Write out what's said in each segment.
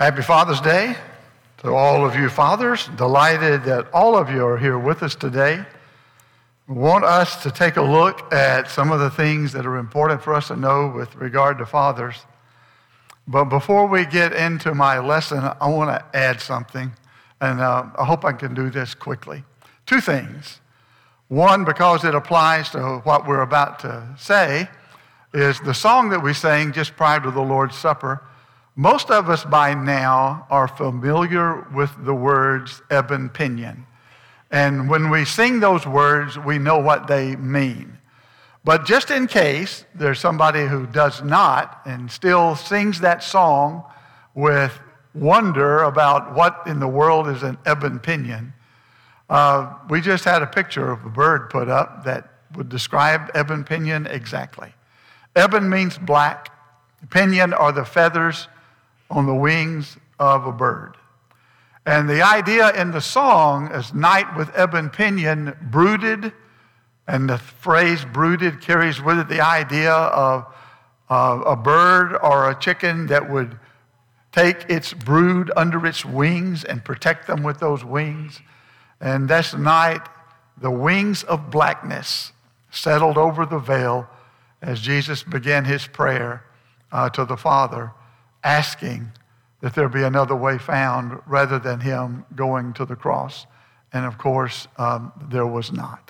Happy Father's Day to all of you fathers. Delighted that all of you are here with us today. We want us to take a look at some of the things that are important for us to know with regard to fathers. But before we get into my lesson, I want to add something, and I hope I can do this quickly. Two things. One, because it applies to what we're about to say, is the song that we sang just prior to the Lord's Supper. Most of us by now are familiar with the words Eben Pinion. And when we sing those words, we know what they mean. But just in case there's somebody who does not and still sings that song with wonder about what in the world is an Eben Pinion, we just had a picture of a bird put up that would describe Eben Pinion exactly. Eben means black. Pinion are the feathers on the wings of a bird. And the idea in the song is night with Eben Pinion brooded, and the phrase brooded carries with it the idea of a bird or a chicken that would take its brood under its wings and protect them with those wings. And this night, the wings of blackness settled over the veil as Jesus began his prayer to the Father, asking that there be another way found rather than him going to the cross. And of course, there was not.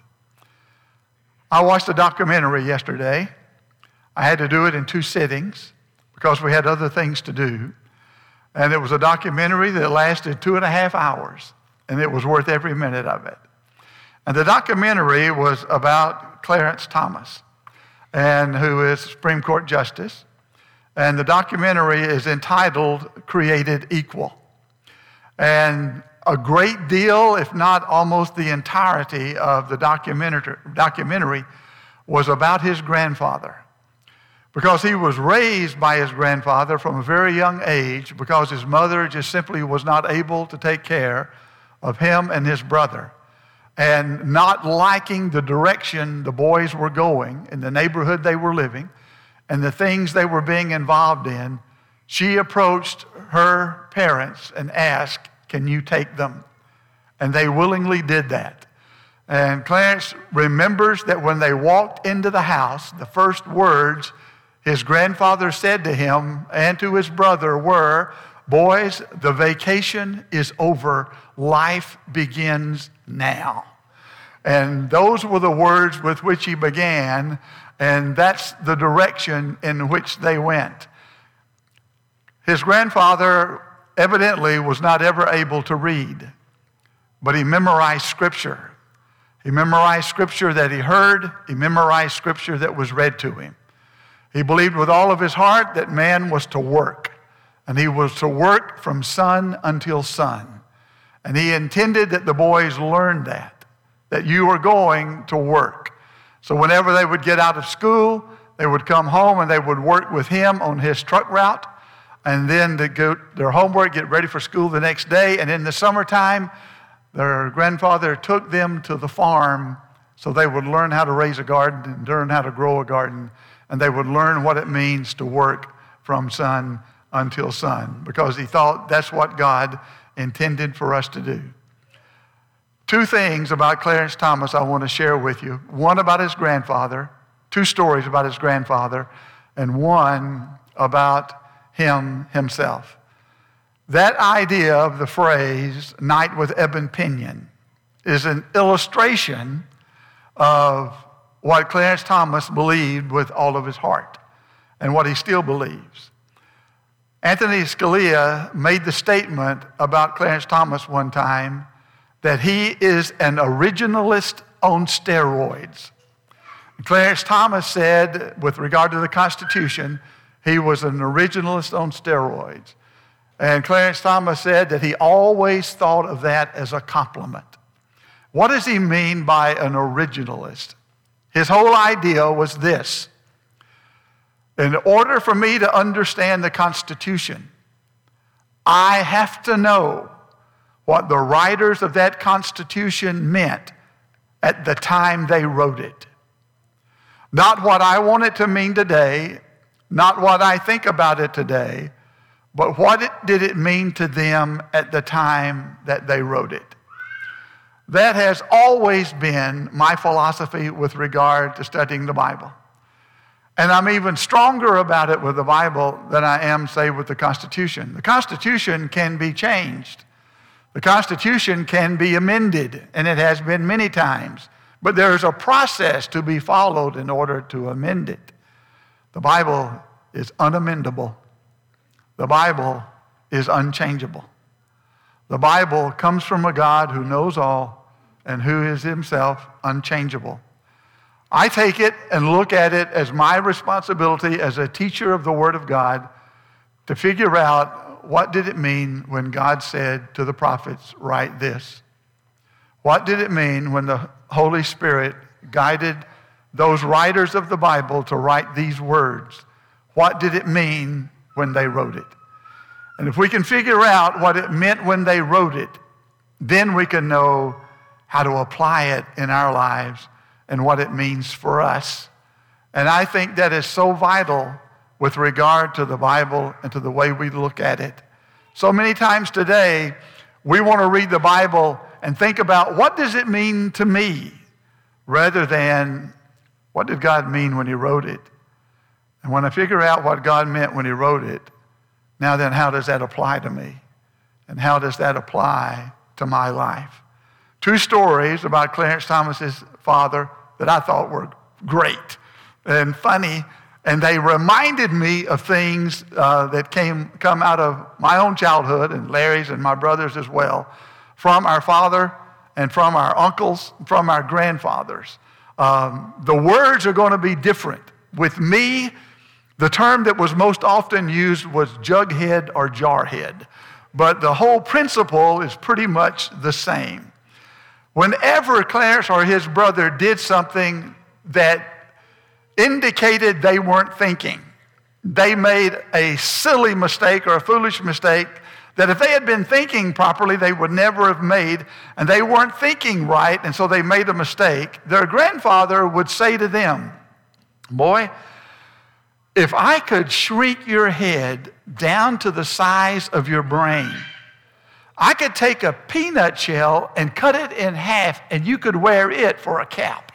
I watched a documentary yesterday. I had to do it in 2 sittings because we had other things to do. And it was a documentary that lasted 2.5 hours, and it was worth every minute of it. And the documentary was about Clarence Thomas, and who is Supreme Court Justice. And the documentary is entitled Created Equal. And a great deal, if not almost the entirety of the documentary was about his grandfather. Because he was raised by his grandfather from a very young age because his mother just simply was not able to take care of him and his brother. And not liking the direction the boys were going in the neighborhood they were living, and the things they were being involved in, she approached her parents and asked, "Can you take them?" And they willingly did that. And Clarence remembers that when they walked into the house, the first words his grandfather said to him and to his brother were, "Boys, the vacation is over. Life begins now." And those were the words with which he began. And that's the direction in which they went. His grandfather evidently was not ever able to read, but he memorized Scripture. He memorized Scripture that he heard. He memorized Scripture that was read to him. He believed with all of his heart that man was to work, and he was to work from sun until sun. And he intended that the boys learn that you are going to work. So whenever they would get out of school, they would come home and they would work with him on his truck route, and then they go their homework, get ready for school the next day. And in the summertime, their grandfather took them to the farm so they would learn how to raise a garden and learn how to grow a garden, and they would learn what it means to work from sun until sun, because he thought that's what God intended for us to do. 2 things about Clarence Thomas I want to share with you. One about his grandfather, 2 stories about his grandfather, and one about him himself. That idea of the phrase, night with Eben Pinion, is an illustration of what Clarence Thomas believed with all of his heart and what he still believes. Anthony Scalia made the statement about Clarence Thomas one time that he is an originalist on steroids. Clarence Thomas said, with regard to the Constitution, he was an originalist on steroids. And Clarence Thomas said that he always thought of that as a compliment. What does he mean by an originalist? His whole idea was this: in order for me to understand the Constitution, I have to know what the writers of that Constitution meant at the time they wrote it. Not what I want it to mean today, not what I think about it today, but what did it mean to them at the time that they wrote it? That has always been my philosophy with regard to studying the Bible. And I'm even stronger about it with the Bible than I am, say, with the Constitution. The Constitution can be changed. The Constitution can be amended, and it has been many times. But there's a process to be followed in order to amend it. The Bible is unamendable. The Bible is unchangeable. The Bible comes from a God who knows all and who is himself unchangeable. I take it and look at it as my responsibility as a teacher of the Word of God to figure out what did it mean when God said to the prophets, write this? What did it mean when the Holy Spirit guided those writers of the Bible to write these words? What did it mean when they wrote it? And if we can figure out what it meant when they wrote it, then we can know how to apply it in our lives and what it means for us. And I think that is so vital with regard to the Bible and to the way we look at it. So many times today, we want to read the Bible and think about what does it mean to me, rather than what did God mean when he wrote it? And when I figure out what God meant when he wrote it, now then how does that apply to me? And how does that apply to my life? Two stories about Clarence Thomas's father that I thought were great and funny, and they reminded me of things that come out of my own childhood and Larry's and my brother's as well, from our father and from our uncles, from our grandfathers. The words are going to be different. With me, the term that was most often used was jughead or jarhead, but the whole principle is pretty much the same. Whenever Clarence or his brother did something that indicated they weren't thinking, they made a silly mistake or a foolish mistake that if they had been thinking properly, they would never have made, and they weren't thinking right, and so they made a mistake, their grandfather would say to them, boy, if I could shrink your head down to the size of your brain, I could take a peanut shell and cut it in half, and you could wear it for a cap.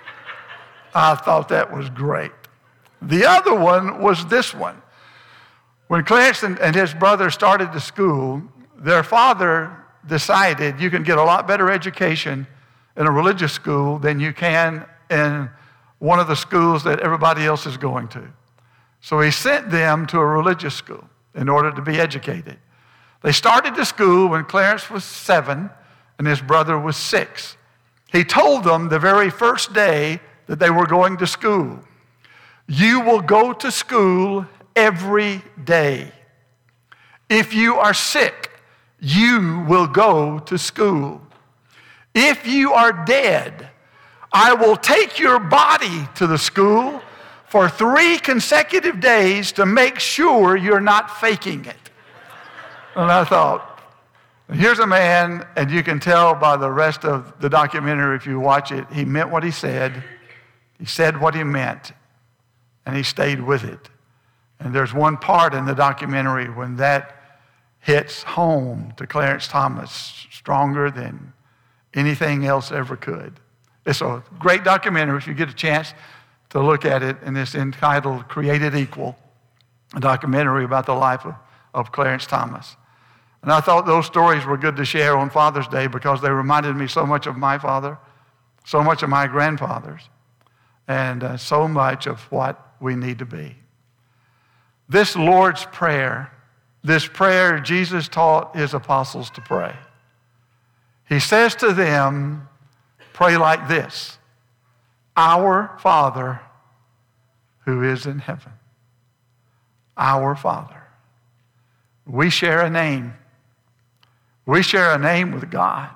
I thought that was great. The other one was this one. When Clarence and his brother started the school, their father decided you can get a lot better education in a religious school than you can in one of the schools that everybody else is going to. So he sent them to a religious school in order to be educated. They started the school when Clarence was 7 and his brother was 6. He told them the very first day that they were going to school, you will go to school every day. If you are sick, you will go to school. If you are dead, I will take your body to the school for 3 consecutive days to make sure you're not faking it. And I thought, here's a man, and you can tell by the rest of the documentary if you watch it, he meant what he said what he meant, and he stayed with it. And there's one part in the documentary when that hits home to Clarence Thomas stronger than anything else ever could. It's a great documentary if you get a chance to look at it, and it's entitled Created Equal, a documentary about the life of Clarence Thomas. And I thought those stories were good to share on Father's Day because they reminded me so much of my father, so much of my grandfathers, and so much of what we need to be. This Lord's Prayer, this prayer Jesus taught his apostles to pray. He says to them, pray like this, Our Father who is in heaven. Our Father. We share a name. We share a name with God.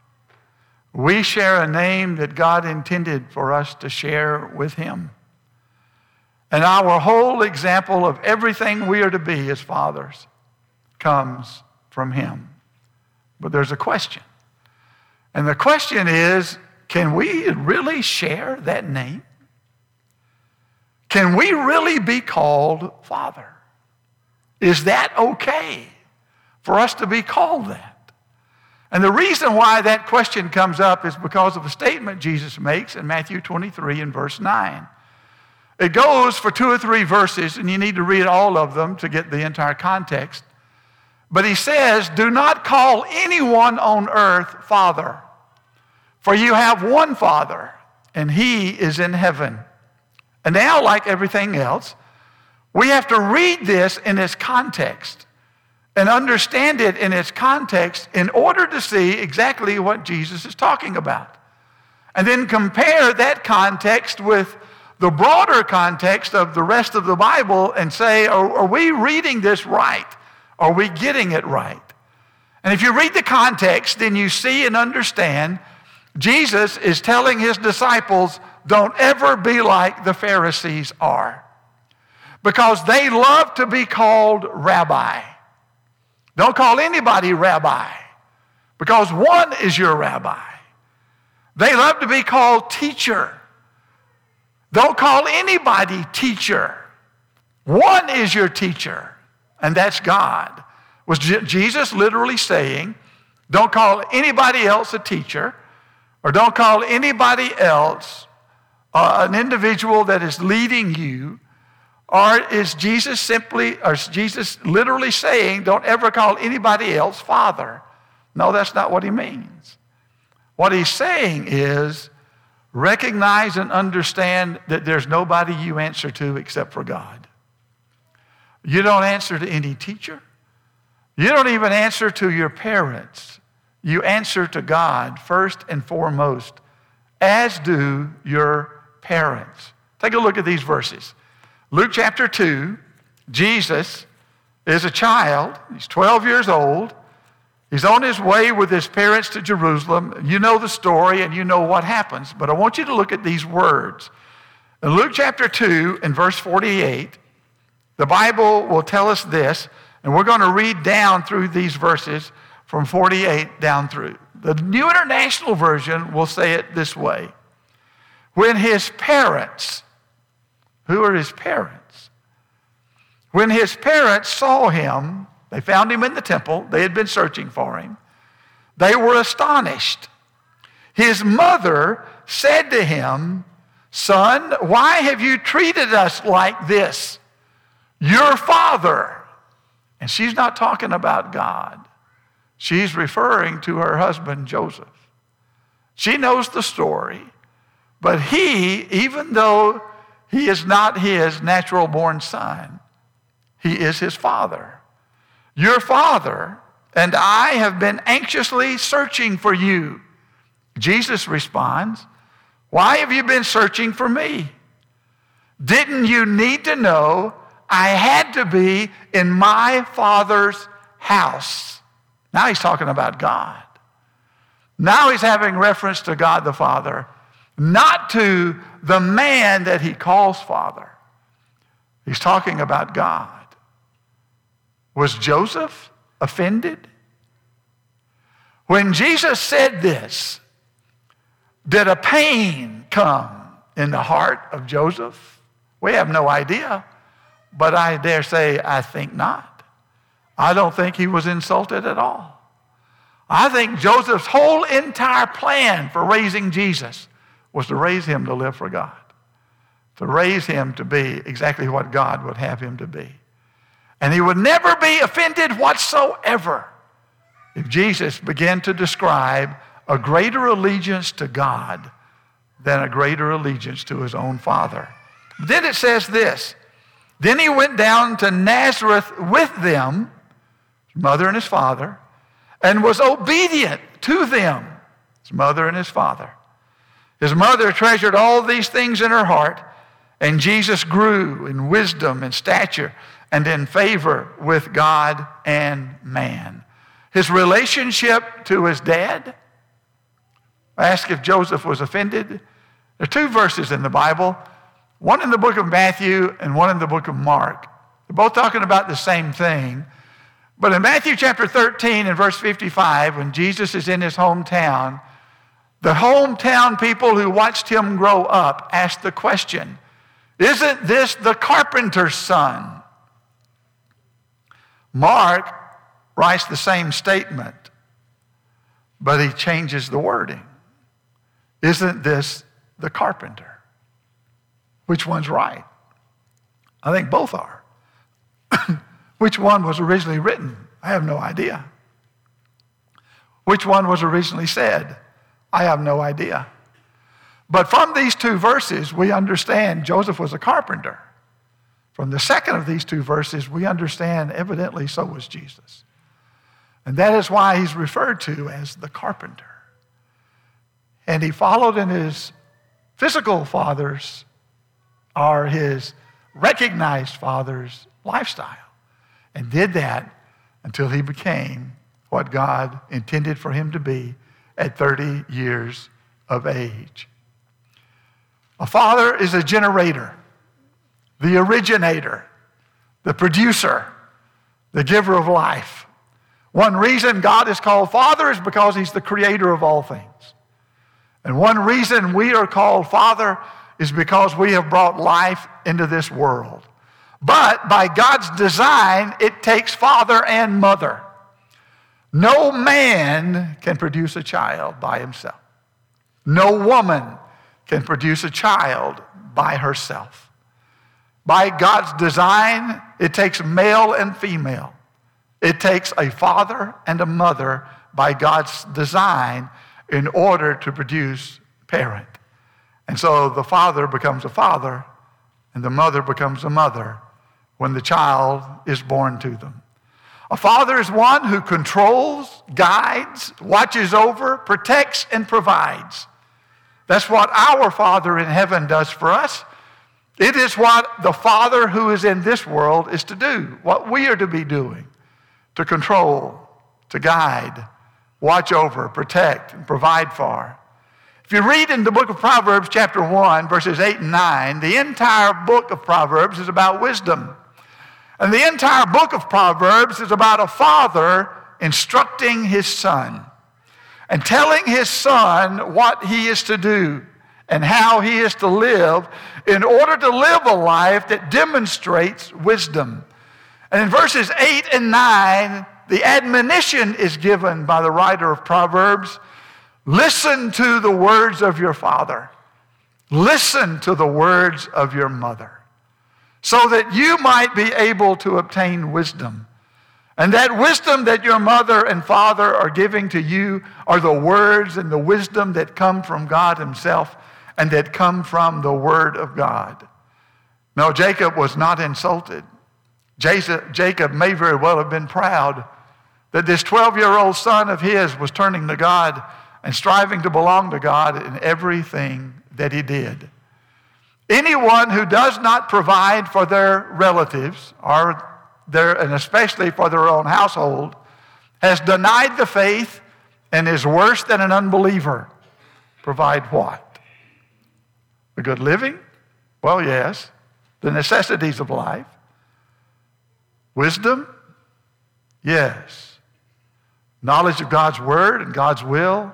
We share a name that God intended for us to share with him. And our whole example of everything we are to be as fathers comes from him. But there's a question. And the question is, can we really share that name? Can we really be called Father? Is that okay for us to be called that? And the reason why that question comes up is because of a statement Jesus makes in Matthew 23 and verse 9. It goes for 2 or 3 verses, and you need to read all of them to get the entire context. But he says, do not call anyone on earth Father, for you have one Father, and he is in heaven. And now, like everything else, we have to read this in its context and understand it in its context in order to see exactly what Jesus is talking about. And then compare that context with the broader context of the rest of the Bible and say, are we reading this right? Are we getting it right? And if you read the context, then you see and understand Jesus is telling his disciples, don't ever be like the Pharisees are, because they love to be called rabbi. Don't call anybody rabbi, because one is your rabbi. They love to be called teacher. Don't call anybody teacher. One is your teacher, and that's God. Was Jesus literally saying, don't call anybody else a teacher, or don't call anybody else an individual that is leading you? Or is Jesus literally saying, don't ever call anybody else Father? No, that's not what he means. What he's saying is, recognize and understand that there's nobody you answer to except for God. You don't answer to any teacher. You don't even answer to your parents. You answer to God first and foremost, as do your parents. Take a look at these verses. Luke chapter 2, Jesus is a child. He's 12 years old. He's on his way with his parents to Jerusalem. You know the story and you know what happens, but I want you to look at these words. In Luke chapter 2 and verse 48, the Bible will tell us this, and we're going to read down through these verses from 48 down through. The New International Version will say it this way. When his parents, who are his parents? When his parents saw him, they found him in the temple. They had been searching for him. They were astonished. His mother said to him, son, why have you treated us like this? Your father. And she's not talking about God. She's referring to her husband, Joseph. She knows the story. But he, even though he is not his natural born son, he is his father. Your father and I have been anxiously searching for you. Jesus responds, why have you been searching for me? Didn't you need to know I had to be in my Father's house? Now he's talking about God. Now he's having reference to God the Father, not to the man that he calls Father. He's talking about God. Was Joseph offended? When Jesus said this, did a pain come in the heart of Joseph? We have no idea, but I dare say I think not. I don't think he was insulted at all. I think Joseph's whole entire plan for raising Jesus was to raise him to live for God, to raise him to be exactly what God would have him to be. And he would never be offended whatsoever if Jesus began to describe a greater allegiance to God than a greater allegiance to his own father. Then it says this, then he went down to Nazareth with them, his mother and his father, and was obedient to them, his mother and his father. His mother treasured all these things in her heart, and Jesus grew in wisdom and stature and in favor with God and man. His relationship to his dad, I asked if Joseph was offended. There are 2 verses in the Bible, one in the book of Matthew and one in the book of Mark. They're both talking about the same thing. But in Matthew chapter 13 and verse 55, when Jesus is in his hometown, the hometown people who watched him grow up asked the question, isn't this the carpenter's son? Mark writes the same statement, but he changes the wording. Isn't this the carpenter? Which one's right? I think both are. Which one was originally written? I have no idea. Which one was originally said? I have no idea. But from these two verses, we understand Joseph was a carpenter. From the second of these two verses, we understand evidently so was Jesus. And that is why he's referred to as the carpenter. And he followed in his physical father's or his recognized father's lifestyle and did that until he became what God intended for him to be at 30 years of age. A father is a generator, the originator, the producer, the giver of life. One reason God is called Father is because he's the creator of all things. And one reason we are called Father is because we have brought life into this world. But by God's design, it takes father and mother. No man can produce a child by himself. No woman can produce a child by herself. By God's design, it takes male and female. It takes a father and a mother by God's design in order to produce parent. And so the father becomes a father and the mother becomes a mother when the child is born to them. A father is one who controls, guides, watches over, protects, and provides. That's what our Father in heaven does for us. It is what the Father who is in this world is to do, what we are to be doing, to control, to guide, watch over, protect, and provide for. If you read in the book of Proverbs, chapter 1, verses 8 and 9, the entire book of Proverbs is about wisdom. And the entire book of Proverbs is about a father instructing his son and telling his son what he is to do and how he is to live in order to live a life that demonstrates wisdom. And in verses 8 and 9, the admonition is given by the writer of Proverbs: listen to the words of your father. Listen to the words of your mother, so that you might be able to obtain wisdom. And that wisdom that your mother and father are giving to you are the words and the wisdom that come from God himself and that come from the Word of God. No, Jacob was not insulted. Jacob may very well have been proud that this 12-year-old son of his was turning to God and striving to belong to God in everything that he did. Anyone who does not provide for their relatives, and especially for their own household, has denied the faith and is worse than an unbeliever. Provide what? A good living? Well, yes. The necessities of life. Wisdom? Yes. Knowledge of God's word and God's will?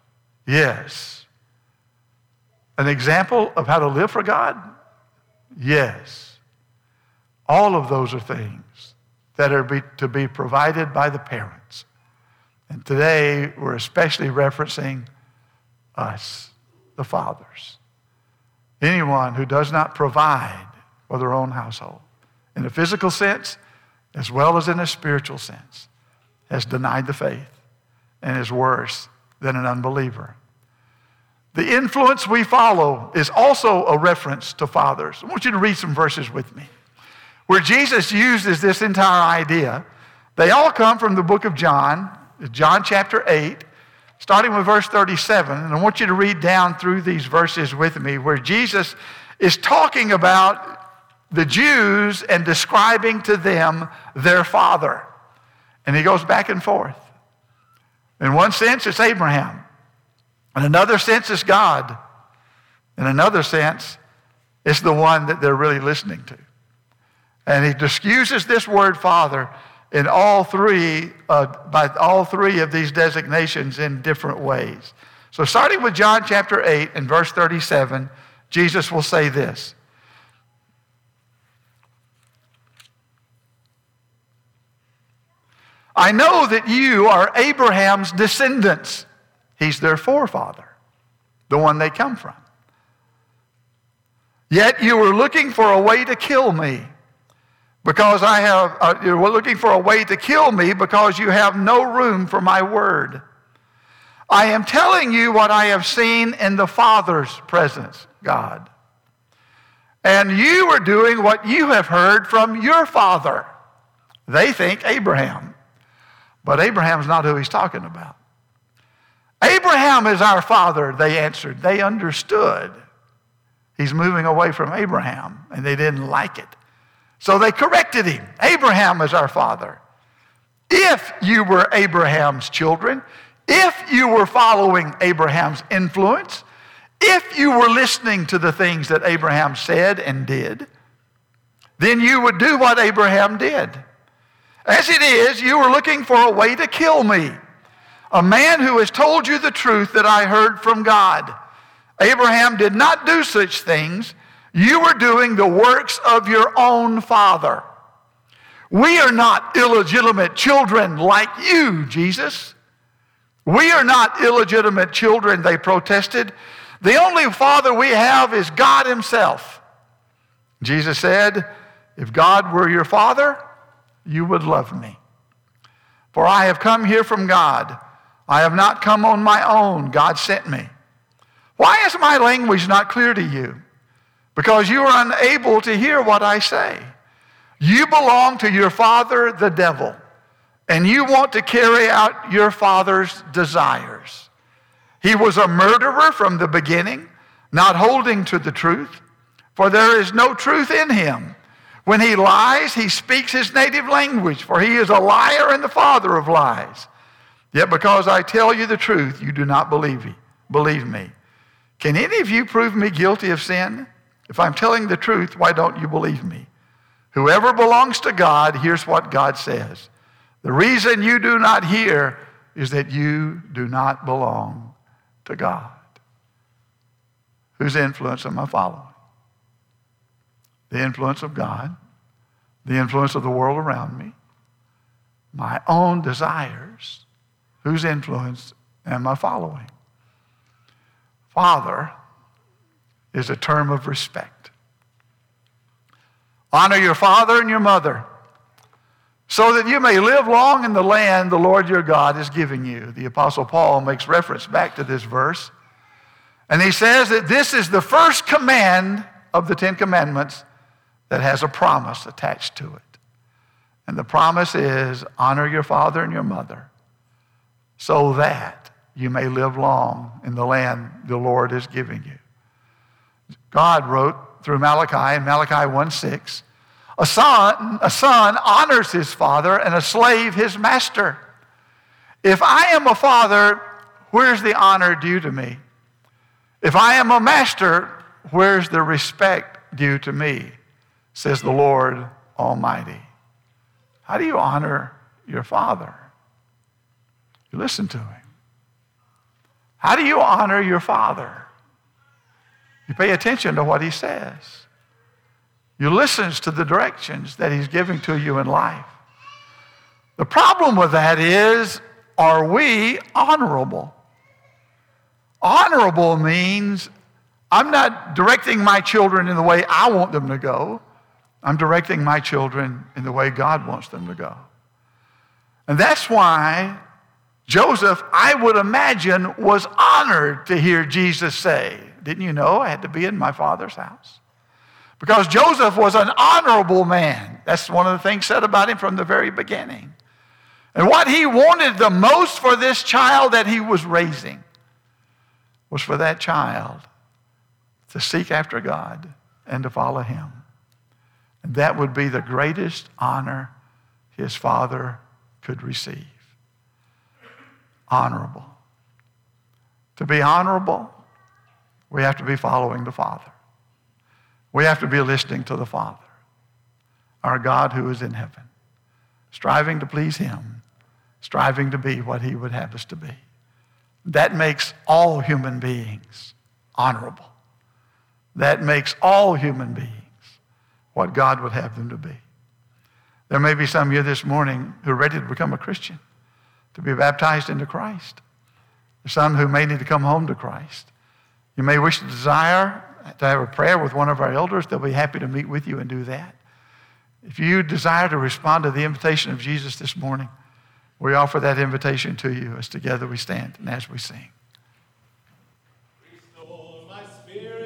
Yes. An example of how to live for God? Yes. All of those are things that are to be provided by the parents. And today we're especially referencing us, the fathers. Anyone who does not provide for their own household, in a physical sense as well as in a spiritual sense, has denied the faith and is worse than an unbeliever. The influence we follow is also a reference to fathers. I want you to read some verses with me where Jesus uses this entire idea. They all come from the book of John, John chapter 8, starting with verse 37. And I want you to read down through these verses with me where Jesus is talking about the Jews and describing to them their father. And he goes back and forth. In one sense, it's Abraham. In another sense, it's God. In another sense, it's the one that they're really listening to. And he just uses this word father in all three, by all three of these designations in different ways. So starting with John chapter 8 and verse 37, Jesus will say this: I know that you are Abraham's descendants. He's their forefather, the one they come from. Yet you were looking for a way to kill me, because you were looking for a way to kill me because you have no room for my word. I am telling you what I have seen in the Father's presence, God. And you are doing what you have heard from your father. They think Abraham. But Abraham's not who he's talking about. Abraham is our father, they answered. They understood. He's moving away from Abraham, and they didn't like it. So they corrected him. Abraham is our father. If you were Abraham's children, if you were following Abraham's influence, if you were listening to the things that Abraham said and did, then you would do what Abraham did. As it is, you were looking for a way to kill me, a man who has told you the truth that I heard from God. Abraham did not do such things. You were doing the works of your own father. We are not illegitimate children like you, Jesus. We are not illegitimate children, they protested. The only father we have is God himself. Jesus said, if God were your father, you would love me. For I have come here from God. I have not come on my own. God sent me. Why is my language not clear to you? Because you are unable to hear what I say. You belong to your father, the devil, and you want to carry out your father's desires. He was a murderer from the beginning, not holding to the truth, for there is no truth in him. When he lies, he speaks his native language, for he is a liar and the father of lies. Yet because I tell you the truth, you do not believe me. Can any of you prove me guilty of sin? If I'm telling the truth, why don't you believe me? Whoever belongs to God hears what God says. The reason you do not hear is that you do not belong to God. Whose influence am I following? The influence of God, the influence of the world around me, my own desires. Whose influence am I following? Father is a term of respect. Honor your father and your mother, so that you may live long in the land the Lord your God is giving you. The Apostle Paul makes reference back to this verse, and he says that this is the first command of the 10 Commandments that has a promise attached to it. And the promise is, honor your father and your mother, so that you may live long in the land the Lord is giving you. God wrote through Malachi in Malachi 1:6, a son honors his father and a slave his master. If I am a father, where's the honor due to me? If I am a master, where's the respect due to me? Says the Lord Almighty. How do you honor your father? You listen to him. How do you honor your father? You pay attention to what he says. You listen to the directions that he's giving to you in life. The problem with that is, are we honorable? Honorable means I'm not directing my children in the way I want them to go. I'm directing my children in the way God wants them to go. And that's why Joseph, I would imagine, was honored to hear Jesus say, didn't you know I had to be in my father's house? Because Joseph was an honorable man. That's one of the things said about him from the very beginning. And what he wanted the most for this child that he was raising was for that child to seek after God and to follow him. And that would be the greatest honor his father could receive. Honorable. To be honorable, we have to be following the Father. We have to be listening to the Father, our God who is in heaven, striving to please him, striving to be what he would have us to be. That makes all human beings honorable. That makes all human beings what God would have them to be. There may be some here this morning who are ready to become a Christian, to be baptized into Christ. There's some who may need to come home to Christ. You may wish to desire to have a prayer with one of our elders. They'll be happy to meet with you and do that. If you desire to respond to the invitation of Jesus this morning, we offer that invitation to you as together we stand and as we sing.